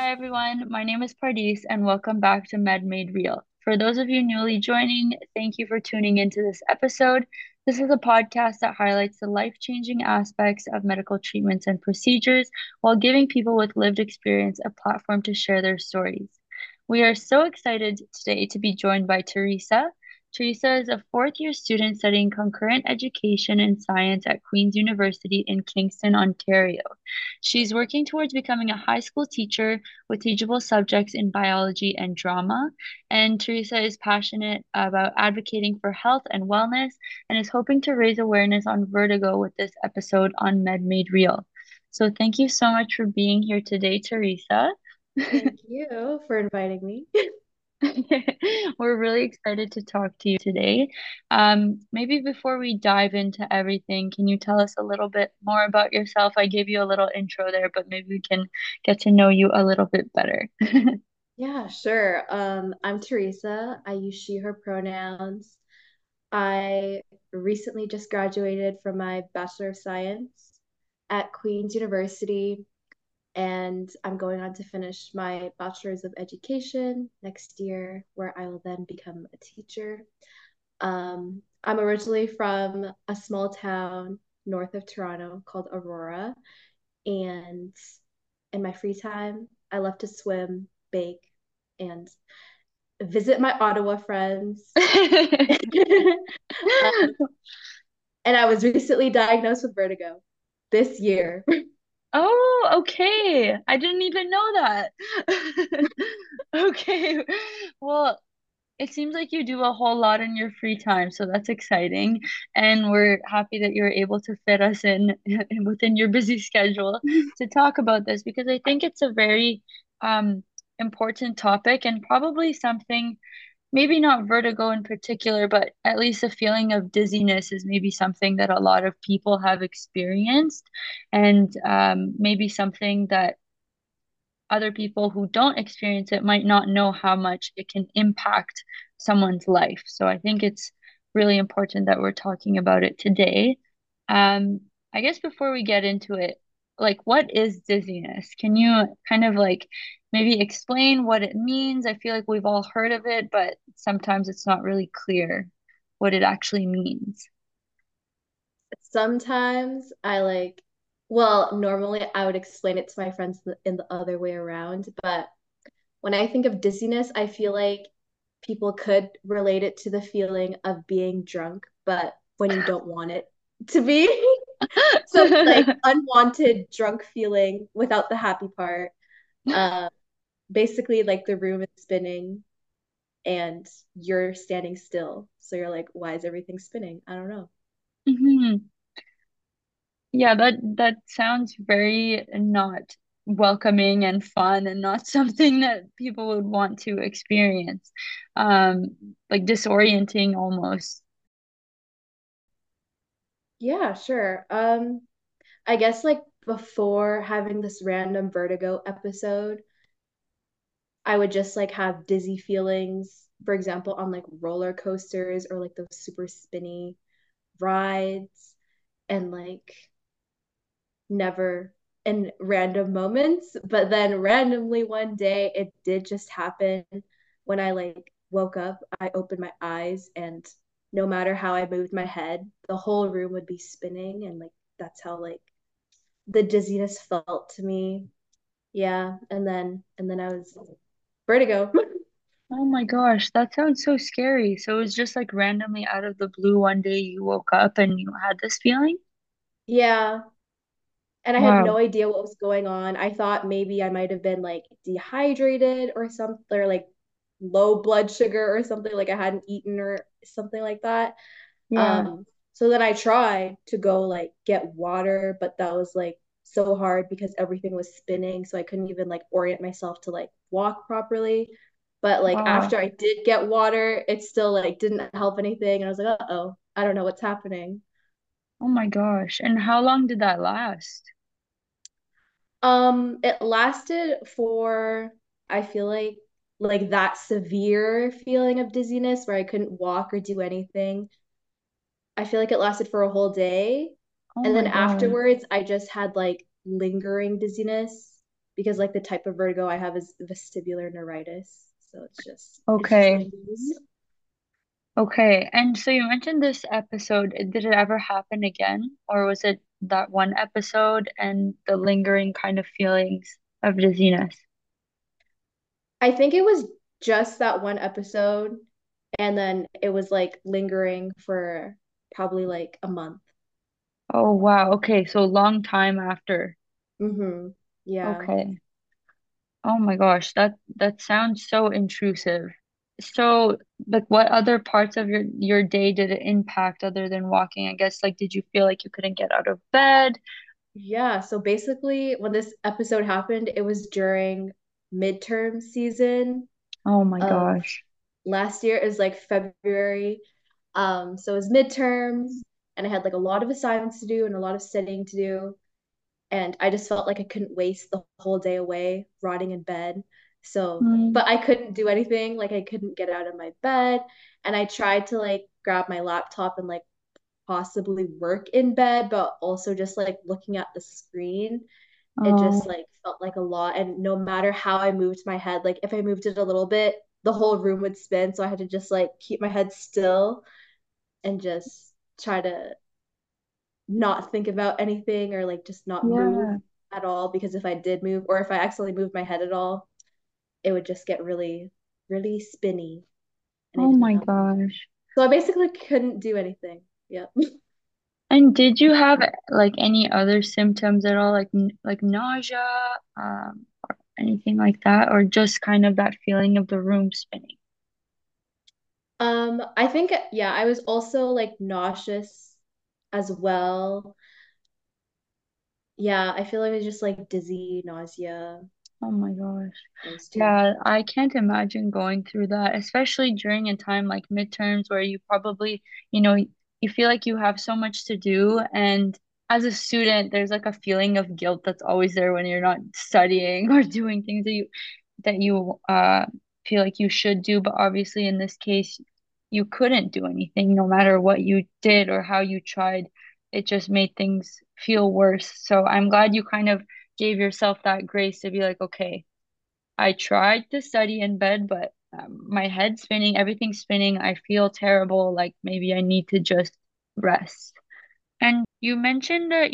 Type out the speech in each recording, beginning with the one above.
Hi everyone, my name is Pardis and welcome back to Med Made Real. For those of you newly joining, thank you for tuning into this episode. This is a podcast that highlights the life-changing aspects of medical treatments and procedures while giving people with lived experience a platform to share their stories. We are so excited today to be joined by Teresa. Teresa is a fourth year student studying concurrent education and science at Queen's University in Kingston, Ontario. She's working towards becoming a high school teacher with teachable subjects in biology and drama. And Teresa is passionate about advocating for health and wellness and is hoping to raise awareness on vertigo with this episode on Med Made Real. So thank you so much for being here today, Teresa. Thank you for inviting me. We're really excited to talk to you today. Maybe before we dive into everything, can you tell us a little bit more about yourself? I gave you a little intro there, but maybe we can get to know you a little bit better. Yeah, sure. I'm Teresa. I use she, her pronouns. I recently just graduated from my Bachelor of Science at Queen's University, and I'm going on to finish my Bachelor's of Education next year, where I will then become a teacher. I'm originally from a small town north of Toronto called Aurora, and in my free time, I love to swim, bake, and visit my Ottawa friends. um, and I was recently diagnosed with vertigo this year. Oh, okay. I didn't even know that. Okay. Well, it seems like you do a whole lot in your free time, so that's exciting. And we're happy that you're able to fit us in within your busy schedule to talk about this because I think it's a very um, important topic and probably something, maybe not vertigo in particular, but at least a feeling of dizziness is maybe something that a lot of people have experienced, and maybe something that other people who don't experience it might not know how much it can impact someone's life. So I think it's really important that we're talking about it today. Um, I guess before we get into it, like what is dizziness? Can you kind of like maybe explain what it means? I feel like we've all heard of it, but sometimes it's not really clear what it actually means. Sometimes normally I would explain it to my friends in the other way around, but when I think of dizziness, I feel like people could relate it to the feeling of being drunk, but when you don't want it to be. So it's like unwanted drunk feeling without the happy part. Uh, Basically, like the room is spinning and you're standing still. So you're like, why is everything spinning? I don't know. Mhm. Yeah, that sounds very not welcoming and fun and not something that people would want to experience. Like disorienting almost. Yeah, sure. I guess like before having this random vertigo episode, I would just like have dizzy feelings, for example, on like roller coasters or like those super spinny rides and like never in random moments. But then randomly one day it did just happen when I like woke up, I opened my eyes and no matter how I moved my head, the whole room would be spinning and like that's how like the dizziness felt to me. Yeah, and then I was vertigo. Oh my gosh, that sounds so scary. So it was just like randomly out of the blue one day you woke up and you had this feeling? Yeah, and I had no Wow. idea what was going on. I thought maybe I might have been like dehydrated or something, or like low blood sugar or something, like I hadn't eaten or something like that. Yeah. So then I tried to go like get water, but that was like so hard because everything was spinning, so I couldn't even like orient myself to like walk properly. But like Wow. after I did get water, it still like didn't help anything, and I was like, uh-oh, I don't know what's happening. Oh my gosh. And how long did that last? It lasted for, I feel like that severe feeling of dizziness where I couldn't walk or do anything. I feel like it lasted for a whole day. Oh And then my God. afterwards, I just had like lingering dizziness. because like the type of vertigo I have is vestibular neuritis. So it's just Okay. dangerous. Okay. And so you mentioned this episode. Did it ever happen again? Or was it that one episode and the lingering kind of feelings of dizziness? I think it was just that one episode, and then it was like lingering for probably like a month. Oh, wow. Okay. So long time after. Mm-hmm. Yeah. Okay. Oh my gosh, that sounds so intrusive. So, like, what other parts of your day did it impact other than walking? I guess, like, did you feel like you couldn't get out of bed? Yeah. So basically, when this episode happened, it was during midterm season Oh my of gosh. last year. It was like February. So it was midterms, and I had like a lot of assignments to do and a lot of studying to do. And I just felt like I couldn't waste the whole day away rotting in bed. So, Mm, but I couldn't do anything. Like I couldn't get out of my bed, and I tried to like grab my laptop and like possibly work in bed, but also just like looking at the screen, it just oh, like felt like a lot. And no matter how I moved my head, like if I moved it a little bit, the whole room would spin. So I had to just like keep my head still and just try to not think about anything or like just not move yeah. at all, because if I did move or if I accidentally moved my head at all, it would just get really, really spinny and I Oh didn't my have that. gosh. So I basically couldn't do anything. Yeah. And did you have like any other symptoms at all, like nausea, or anything like that, or just kind of that feeling of the room spinning? I think yeah, I was also like nauseous as well. Yeah, I feel like it was just like dizzy, nausea, Oh my gosh. those two. Yeah, I can't imagine going through that, especially during a time like midterms where you probably, you know, you feel like you have so much to do. And as a student, there's like a feeling of guilt that's always there when you're not studying or doing things that you feel like you should do. But obviously in this case, you couldn't do anything no matter what you did or how you tried. It just made things feel worse. So I'm glad you kind of gave yourself that grace to be like, okay, I tried to study in bed, but my head's spinning, everything's spinning. I feel terrible. Like maybe I need to just rest. And you mentioned that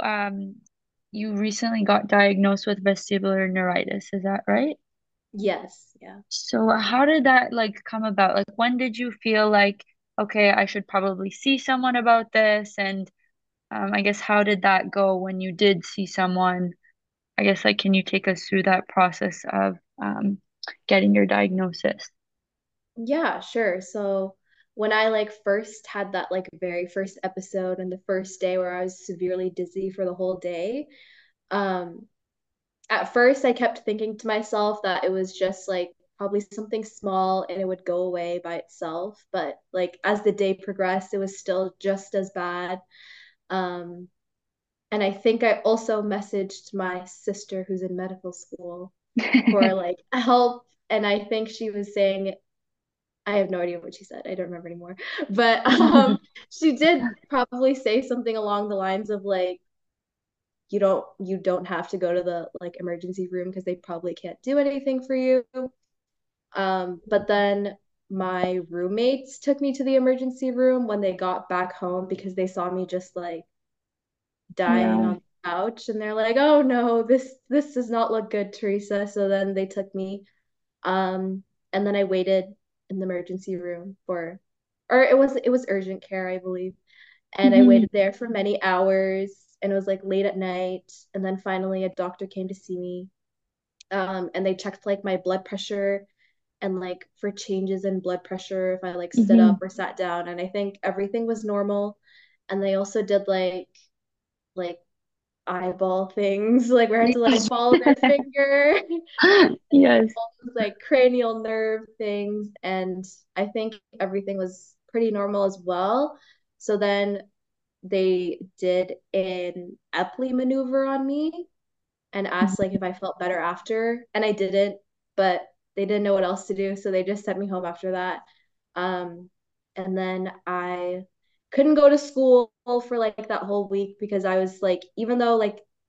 you recently got diagnosed with vestibular neuritis. Is that right? Yes, yeah. So how did that like come about? Like when did you feel like, okay, I should probably see someone about this? And I guess how did that go when you did see someone? I guess like can you take us through that process of getting your diagnosis? Yeah, sure. So when I like first had that like very first episode and the first day where I was severely dizzy for the whole day, um, at first I kept thinking to myself that it was just like probably something small and it would go away by itself. But like as the day progressed, it was still just as bad. Um, and I think I also messaged my sister who's in medical school for like help. And I think she was saying, I have no idea what she said. I don't remember anymore. But she did probably say something along the lines of like, you don't have to go to the like emergency room because they probably can't do anything for you. But then my roommates took me to the emergency room when they got back home because they saw me just like dying Yeah. on the couch and they're like, "Oh no, this does not look good, Teresa." So then they took me and then I waited in the emergency room for or it was urgent care, I believe. And I Hmm. waited there for many hours and it was like late at night and then finally a doctor came to see me. And they checked like my blood pressure and like for changes in blood pressure if I like stood up Hmm. or sat down and I think everything was normal. And they also did like eyeball things, like where I had to like follow their finger Yes. all those like cranial nerve things. And I think everything was pretty normal as well. So then they did an Epley maneuver on me and asked like if I felt better after. And I didn't, but they didn't know what else to do. So they just sent me home after that. Um, and then I couldn't go to school for like that whole week because I was like, even though like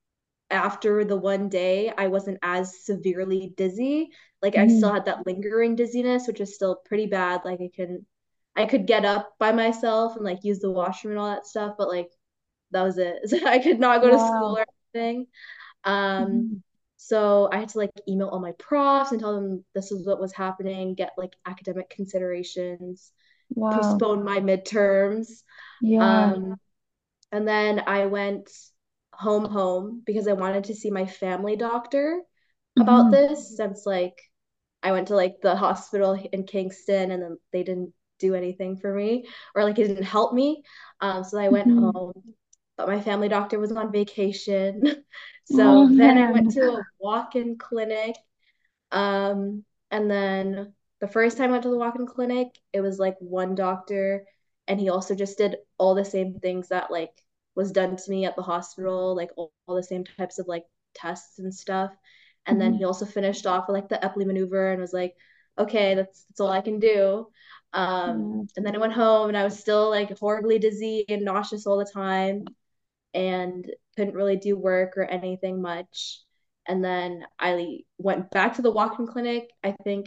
after the one day, I wasn't as severely dizzy. Like I Hmm. still had that lingering dizziness, which is still pretty bad. Like I could get up by myself and like use the washroom and all that stuff, but like that was it. So I could not go to school Wow. or anything. Um, Hmm. so I had to like email all my profs and tell them this is what was happening, get like academic considerations, Wow. postpone my midterms. Yeah. Um, and then I went home because I wanted to see my family doctor about Hmm. this since like I went to like the hospital in Kingston and then they didn't do anything for me or like it didn't help me. So I went Hmm. home, but my family doctor was on vacation. Oh So then I went man. to a walk-in clinic. And then the first time I went to the walk-in clinic, it was like one doctor, and he also just did all the same things that like was done to me at the hospital, like all the same types of like tests and stuff. And then Hmm. he also finished off with like the Epley maneuver and was like, okay, that's all I can do. Yeah. And then I went home and I was still like horribly dizzy and nauseous all the time and couldn't really do work or anything much. And then I went back to the walk-in clinic, I think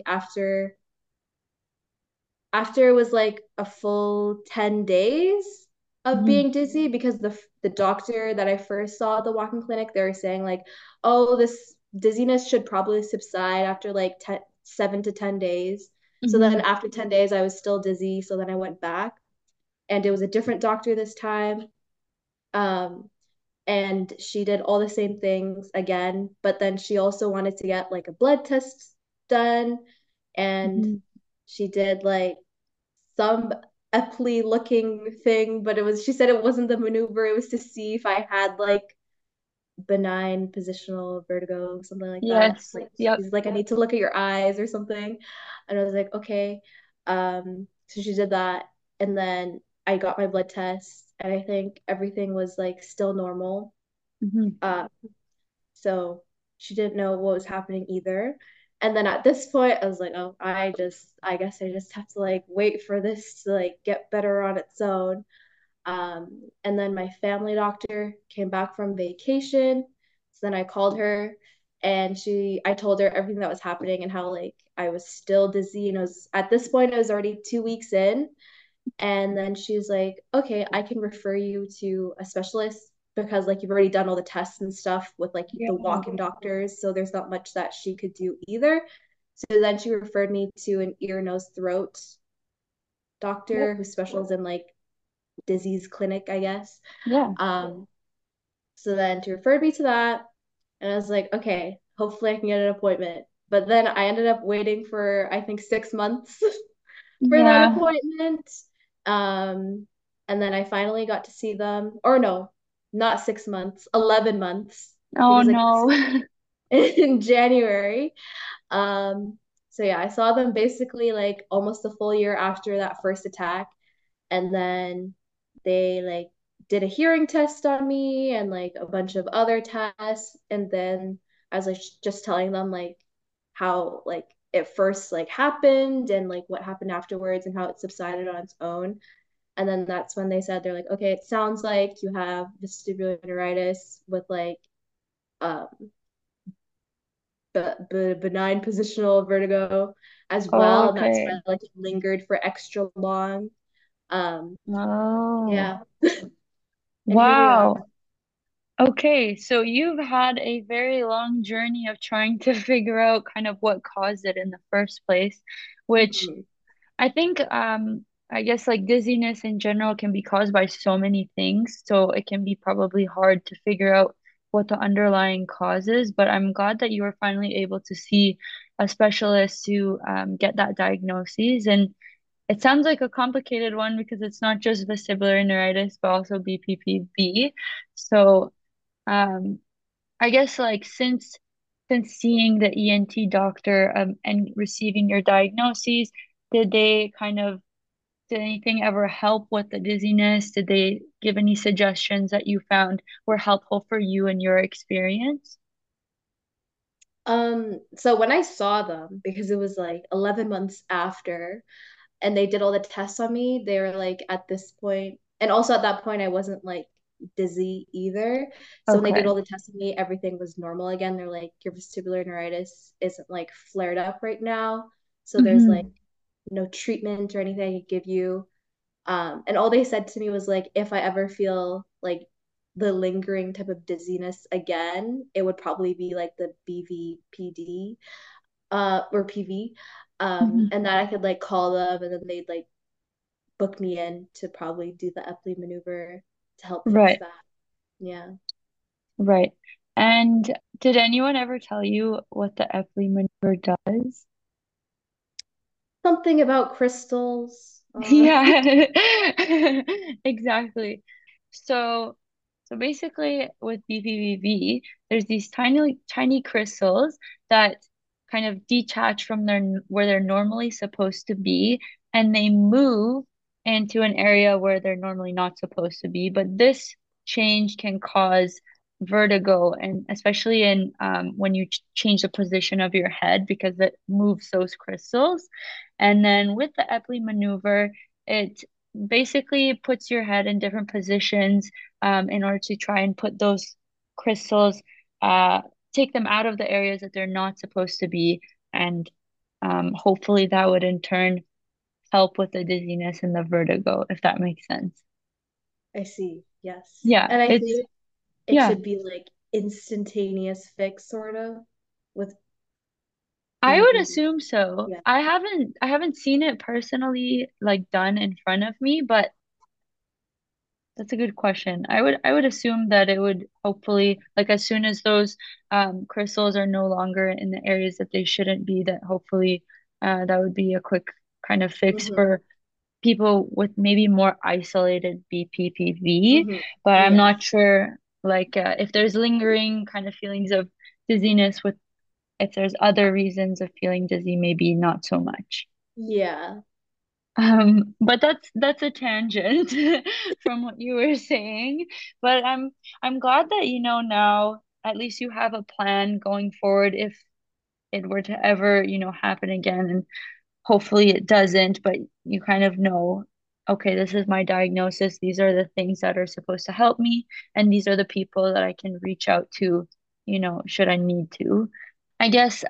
after it was like a full 10 days of Hmm. being dizzy because the doctor that I first saw at the walk-in clinic, they were saying like, oh, this dizziness should probably subside after like 7 to 10 days. So then Hmm. after 10 days, I was still dizzy. So then I went back and it was a different doctor this time. Um, and she did all the same things again, but then she also wanted to get like a blood test done, and Hmm. she did like some Epley looking thing, but it was she said it wasn't the maneuver, it was to see if I had like benign positional vertigo, something like that. Yes. Like Yep. she's like, I need to look at your eyes or something. And I was like, okay. So she did that. And then I got my blood test and I think everything was like still normal. Hmm. Uh, so she didn't know what was happening either. And then at this point, I was like, oh, I guess I just have to like wait for this to like get better on its own. And then my family doctor came back from vacation. So then I called her and I told her everything that was happening and how like I was still dizzy. And at this point, I was already 2 weeks in. And then she was like, okay, I can refer you to a specialist because like you've already done all the tests and stuff with like Yeah. the walk-in doctors. So there's not much that she could do either. So then she referred me to an ear, nose, throat Yep. doctor who specializes in like disease clinic, I guess. Yeah. Um, so then she referred me to that, and I was like, okay, hopefully I can get an appointment. But then I ended up waiting for I think 6 months for that Yeah. appointment. Um, and then I finally got to see them, or no, not 6 months, 11 months, Oh because I got to no. see them in January. Um, so yeah, I saw them basically like almost a full year after that first attack. And then they like did a hearing test on me and like a bunch of other tests. And then I was like just telling them like how like it first like happened and like what happened afterwards and how it subsided on its own. And then that's when they said they're like, okay, it sounds like you have vestibular neuritis with like um benign positional vertigo as Oh, well, and that's okay. why like it lingered for extra long. Um, Oh. yeah, and here we are. Wow. Okay, so you've had a very long journey of trying to figure out kind of what caused it in the first place, which Mhm. I think I guess like dizziness in general can be caused by so many things, so it can be probably hard to figure out what the underlying cause is, but I'm glad that you were finally able to see a specialist to get that diagnosis. And it sounds like a complicated one because it's not just vestibular neuritis, but also BPPV. So um, I guess like since seeing the ENT doctor and receiving your diagnoses, did they kind of did anything ever help with the dizziness? Did they give any suggestions that you found were helpful for you and your experience? So when I saw them, because it was like 11 months after, and they did all the tests on me, they were like at this point, and also at that point, I wasn't like dizzy either. So when they did Okay. all the tests on me, everything was normal again. They're like, your vestibular neuritis isn't like flared up right now. So there's like Hmm. no treatment or anything I could give you. And all they said to me was like, if I ever feel like the lingering type of dizziness again, it would probably be like the BVPD, or PV. Hmm. And that I could like call them and then they'd like book me in to probably do the Epley maneuver to help fix Right, that. Yeah. right. And did anyone ever tell you what the Epley maneuver does? Something about crystals. Yeah, exactly. So, so basically with BPPV, there's these tiny, tiny crystals that kind of detach from where they're normally supposed to be, and they move into an area where they're normally not supposed to be. But this change can cause vertigo, and especially in when you ch change the position of your head because it moves those crystals. And then with the Epley maneuver, it basically puts your head in different positions in order to try and put those crystals, uh, take them out of the areas that they're not supposed to be. And hopefully that would in turn help with the dizziness and the vertigo, if that makes sense. I see. Yes. Yeah, And I it's, think it yeah. should be like instantaneous fix sort of with I would BVB. assume so. Yeah. I haven't seen it personally like done in front of me, but that's a good question. I would assume that it would hopefully like as soon as those crystals are no longer in the areas that they shouldn't be, that hopefully that would be a quick kind of fix Hmm. for people with maybe more isolated BPPV. Hmm. But I'm Yeah. not sure like if there's lingering kind of feelings of dizziness with if there's other reasons of feeling dizzy, maybe not so much. Yeah. But that's a tangent from what you were saying. But I'm glad that you know now at least you have a plan going forward if it were to ever, happen again. And hopefully it doesn't, but you kind of know, okay, this is my diagnosis. These are the things that are supposed to help me, and these are the people that I can reach out to, should I need to. I guess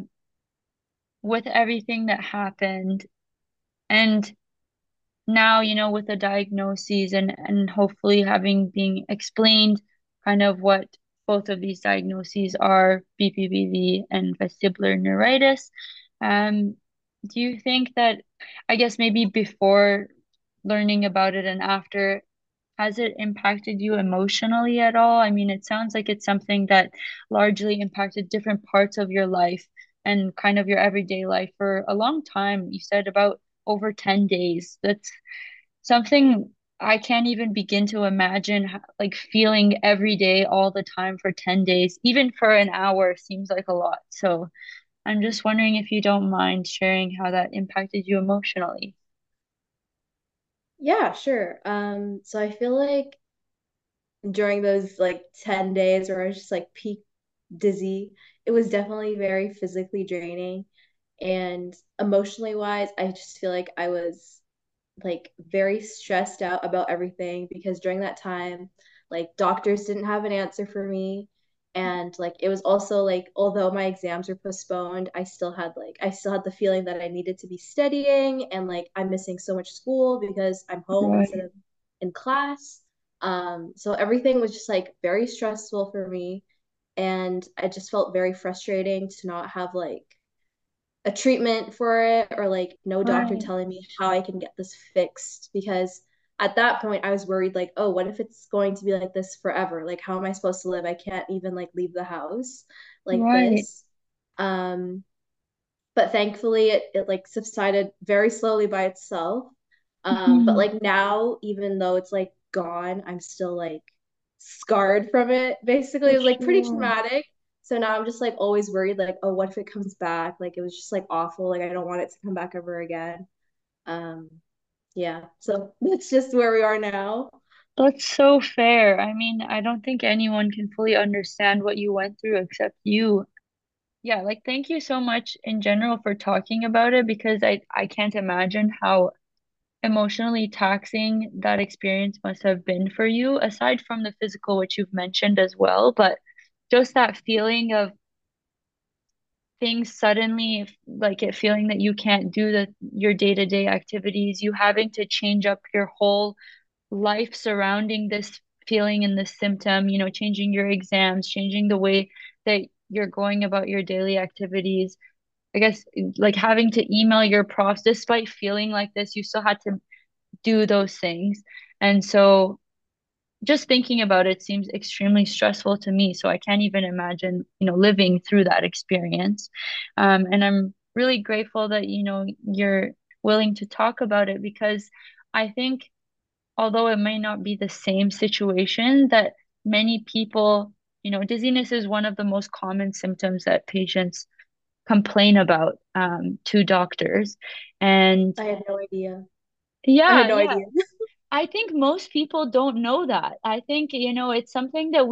with everything that happened and now, with the diagnoses and hopefully having being explained kind of what both of these diagnoses are, BPPV and vestibular neuritis. Um, do you think that, I guess maybe before learning about it and after, has it impacted you emotionally at all? I mean, it sounds like it's something that largely impacted different parts of your life and kind of your everyday life for a long time. You said about over 10 days. That's something I can't even begin to imagine, like feeling every day all the time for 10 days, even for an hour seems like a lot. So I'm just wondering if you don't mind sharing how that impacted you emotionally. Yeah, sure. So I feel like during those like 10 days where I was just like peak dizzy, it was definitely very physically draining. And emotionally wise, I just feel like I was like very stressed out about everything because during that time, like doctors didn't have an answer for me. And like it was also like although my exams were postponed, I still had the feeling that I needed to be studying and like I'm missing so much school because I'm home instead Right, of in class. So everything was just like very stressful for me. And I just felt very frustrating to not have like a treatment for it or like no doctor right, telling me how I can get this fixed because at that point I was worried like, oh, what if it's going to be like this forever? Like how am I supposed to live? I can't even like leave the house like right. this. Um but thankfully it like subsided very slowly by itself. But Mhm. like now even though it's like gone, I'm still like scarred from it. Basically, For it was like pretty sure. traumatic. So now I'm just like always worried, like, oh, what if it comes back? Like it was just like awful. Like I don't want it to come back ever again. Um, yeah. So that's just where we are now. That's so fair. I mean, I don't think anyone can fully understand what you went through except you. Yeah, like thank you so much in general for talking about it because I can't imagine how emotionally taxing that experience must have been for you, aside from the physical, which you've mentioned as well, but just that feeling of things suddenly like it feeling that you can't do your day-to-day activities, you having to change up your whole life surrounding this feeling and this symptom, changing your exams, changing the way that you're going about your daily activities. I guess like having to email your profs despite feeling like this, you still had to do those things. And so just thinking about it seems extremely stressful to me. So I can't even imagine, living through that experience. And I'm really grateful that, you're willing to talk about it because I think although it may not be the same situation, that many people, dizziness is one of the most common symptoms that patients complain about to doctors. And I had no idea. I had yeah, no yeah, idea. I think most people don't know that. I think, it's something that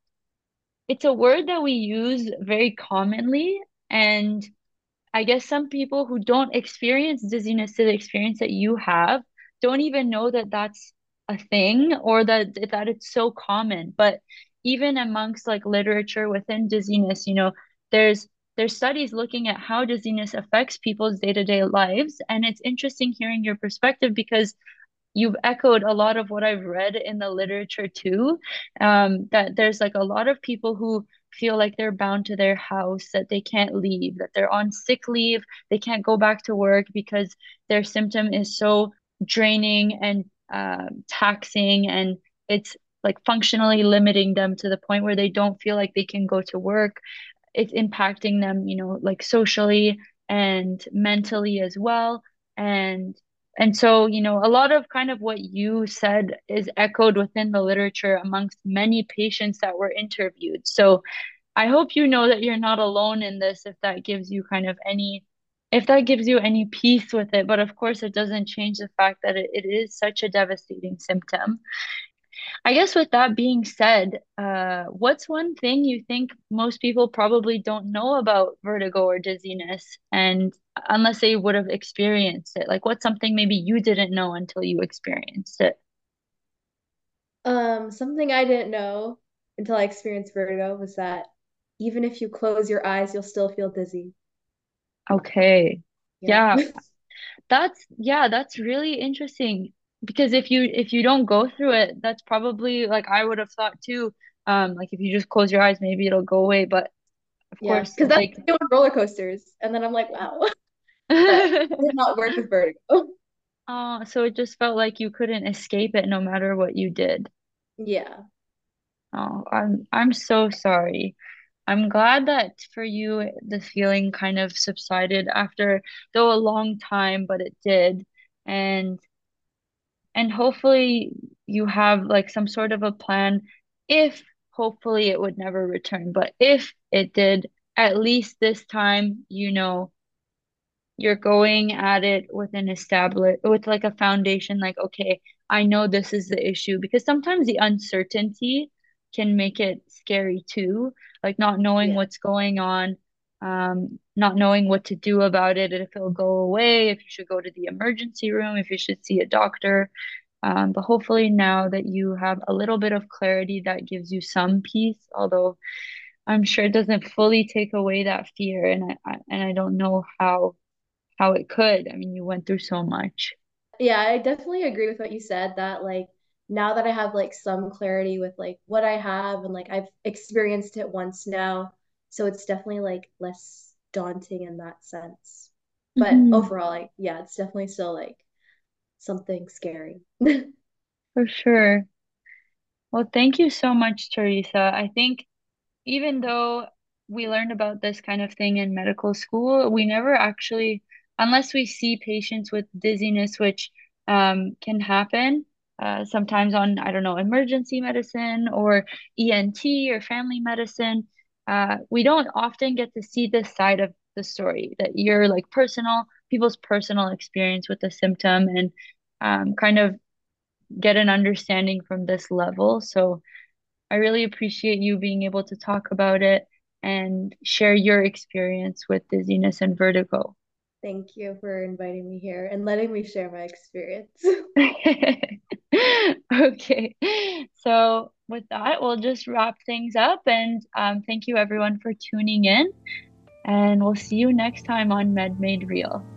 it's a word that we use very commonly. And I guess some people who don't experience dizziness to the experience that you have don't even know that that's a thing or that it's so common. But even amongst like literature within dizziness, there's there's studies looking at how dizziness affects people's day-to-day lives. And it's interesting hearing your perspective because you've echoed a lot of what I've read in the literature too. That there's like a lot of people who feel like they're bound to their house, that they can't leave, that they're on sick leave, they can't go back to work because their symptom is so draining and taxing, and it's like functionally limiting them to the point where they don't feel like they can go to work. It's impacting them, like socially and mentally as well. And so, a lot of kind of what you said is echoed within the literature amongst many patients that were interviewed. So I hope you know that you're not alone in this if that gives you any peace with it. But of course, it doesn't change the fact that it is such a devastating symptom. I guess with that being said, what's one thing you think most people probably don't know about vertigo or dizziness, and unless they would have experienced it? Like, what's something maybe you didn't know until you experienced it? Something I didn't know until I experienced vertigo was that even if you close your eyes, you'll still feel dizzy. Okay. Yeah. Yeah, that's really interesting because if you don't go through it, that's probably like I would have thought too. Like if you just close your eyes, maybe it'll go away. But of Yeah. course, Because that's like doing roller coasters. And then I'm like, wow. But it did not work with vertigo. Oh, so it just felt like you couldn't escape it no matter what you did. Yeah. Oh, I'm so sorry. I'm glad that for you the feeling kind of subsided after though a long time, but it did. And hopefully you have like some sort of a plan if hopefully it would never return. But if it did, at least this time, you're going at it with an established with like a foundation, like okay, I know this is the issue, because sometimes the uncertainty can make it scary too, like not knowing Yeah. what's going on, not knowing what to do about it, if it'll go away, if you should go to the emergency room, if you should see a doctor. But hopefully now that you have a little bit of clarity, that gives you some peace, although I'm sure it doesn't fully take away that fear, and I don't know how it could. I mean, you went through so much. Yeah, I definitely agree with what you said that like now that I have like some clarity with like what I have and like I've experienced it once now, so it's definitely like less daunting in that sense. But Hmm. overall, like yeah, it's definitely still like something scary. For sure. Well, thank you so much, Teresa. I think even though we learned about this kind of thing in medical school, we never actually, unless we see patients with dizziness, which can happen sometimes on, I don't know, emergency medicine or ENT or family medicine, we don't often get to see this side of the story, that you're like people's personal experience with the symptom, and kind of get an understanding from this level. So I really appreciate you being able to talk about it and share your experience with dizziness and vertigo. Thank you for inviting me here and letting me share my experience. Okay. So with that, we'll just wrap things up and thank you everyone for tuning in, and we'll see you next time on Med Made Real.